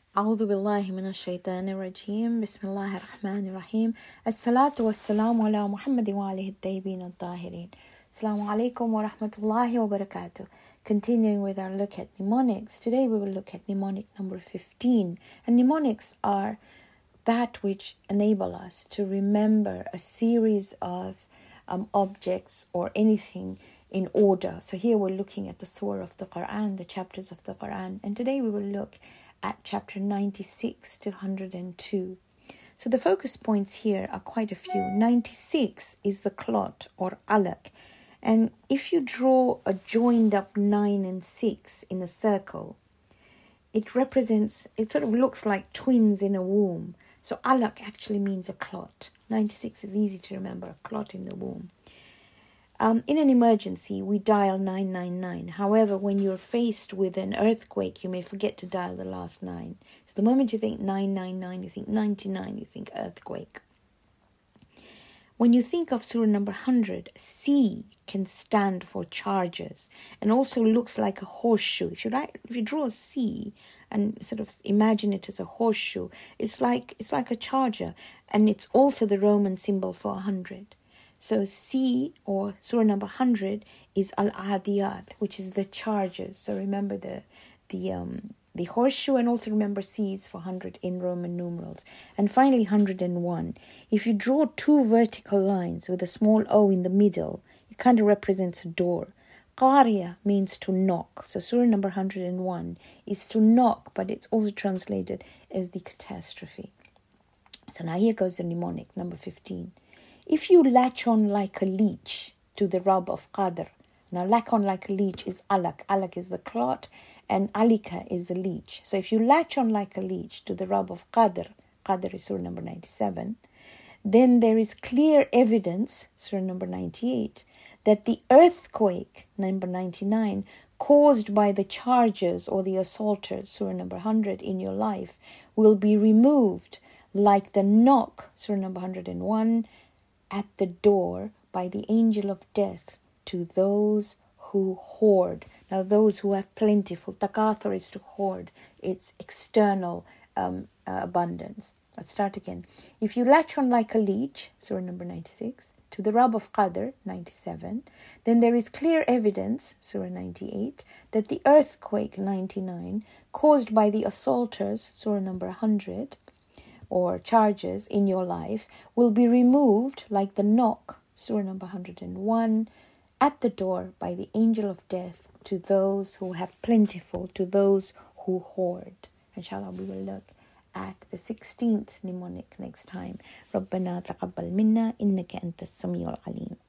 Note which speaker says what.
Speaker 1: أعوذ بالله من الشيطان الرجيم بسم الله الرحمن الرحيم الصلاة والسلام على محمد وآله الطيبين الطاهرين. Assalamu alaikum wa rahmatullahi wa barakatuh. Continuing with our look at mnemonics. Today we will look at mnemonic number 15. And mnemonics are that which enable us to remember a series of objects or anything in order. So here we're looking at the surah of the Quran, the chapters of the Quran. And today we will look at chapter 96 to 102. So the focus points here are quite a few. 96 is the clot or alaq. And if you draw a joined up 9 and 6 in a circle, it sort of looks like twins in a womb. So alaq actually means a clot. 96 is easy to remember, a clot in the womb. In an emergency, we dial 999. However, when you're faced with an earthquake, you may forget to dial the last 9. So the moment you think 999, you think 99, you think earthquake. When you think of surah number 100, C can stand for charges and also looks like a horseshoe. If you draw a C and sort of imagine it as a horseshoe, it's like a charger, and it's also the Roman symbol for 100. So C, or surah number 100, is Al-Adiyat, which is the charges. So remember the horseshoe, and also remember C is for 100 in Roman numerals. And finally 101. If you draw two vertical lines with a small O in the middle, it kind of represents a door. Qariya means to knock. So surah number 101 is to knock, but it's also translated as the catastrophe. So now here goes the mnemonic, number 15. If you latch on like a leech to the rub of qadr. Now, latch on like a leech is alaq. Alaq is the clot, and alika is the leech. So if you latch on like a leech to the rub of qadr, qadr is surah number 97, then there is clear evidence, surah number 98, that the earthquake, number 99, caused by the chargers or the assaulters, surah number 100, in your life, will be removed like the knock, surah number 101, at the door by the angel of death to those who hoard. Now, those who have plentiful. Takathur is to hoard. It's external abundance. Let's start again. If you latch on like a leech, surah number 96, to the rub of qadr, 97, then there is clear evidence, surah 98, that the earthquake, 99, caused by the assaulters, surah number 100, or charges in your life, will be removed like the knock, surah number 101, at the door by the angel of death to those who have plentiful, to those who hoard. Inshallah, we will look at the 16th mnemonic next time. ربنا تقبل منا إنك أنت السميع العليم.